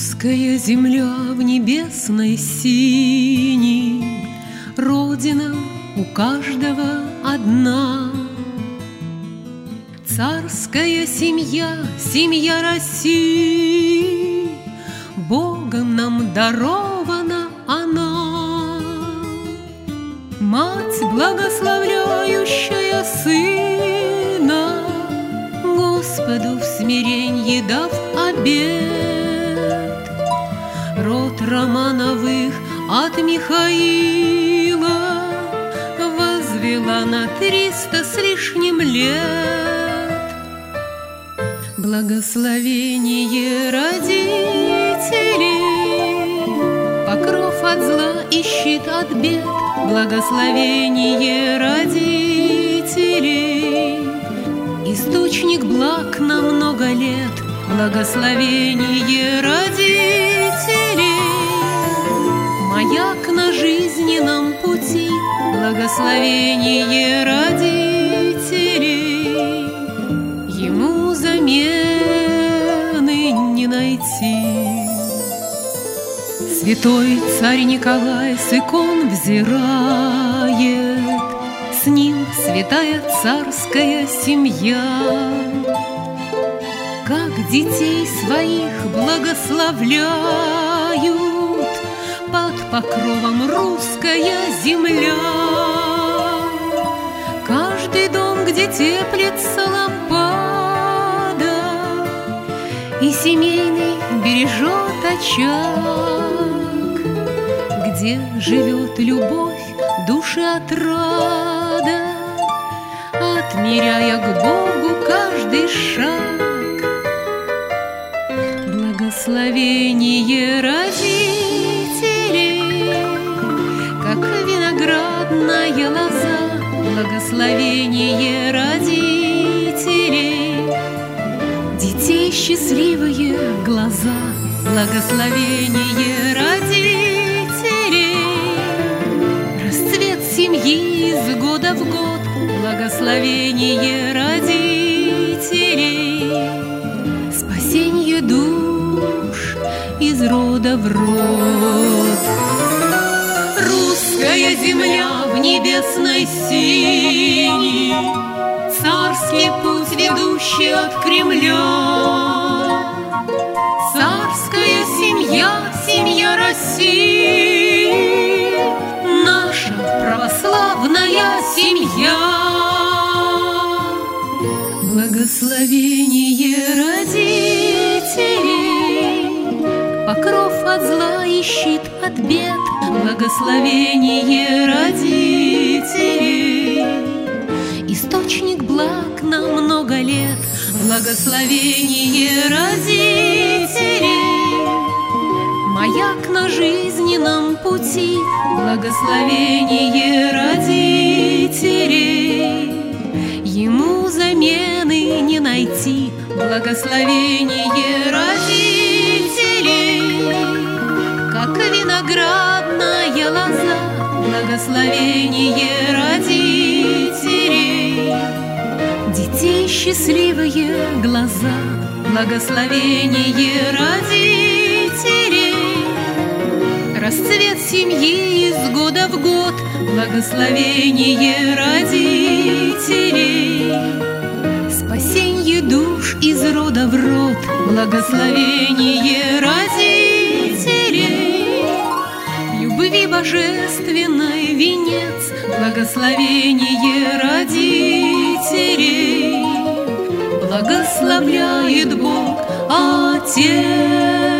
Русская земля в небесной синей, Родина у каждого одна. Царская семья, семья России, Богом нам дарована она. Мать, благословляющая сына, Господу в смиренье дав обет. Род Романовых от Михаила возвела на 300 с лишним лет. Благословение родителей, покров от зла и щит от бед. Благословение родителей, источник благ на много лет. Благословение родителей, маяк на жизненном пути. Благословение родителей, ему замены не найти. Святой царь Николай с икон взирает, с ним святая царская семья. Как детей своих благословляют под покровом русская земля. Каждый дом, где теплится лампада, и семейный бережет очаг, где живет любовь, души отрада, отмеряя к Богу каждый шаг. Благословение родителей, как виноградная лоза. Благословение родителей, детей счастливые глаза. Благословение родителей, расцвет семьи из года в год. Благословение родителей, спасенье душ из рода в род. Русская земля в небесной синей, царский путь, ведущий от Кремля. Царская семья, семья России, наша православная семья. Благословение родителей, покров от зла и щит от бед. Благословение родителей, источник благ на много лет. Благословение родителей, маяк на жизненном пути. Благословение родителей, ему замены не найти. Благословение родителей, как виноградная лоза. Благословение родителей, детей счастливые глаза. Благословение родителей, расцвет семьи из года в год. Благословение родителей, спасенье душ из рода в род. Благословение родителей, любви божественной венец. Благословение родителей, благословляет Бог Отец.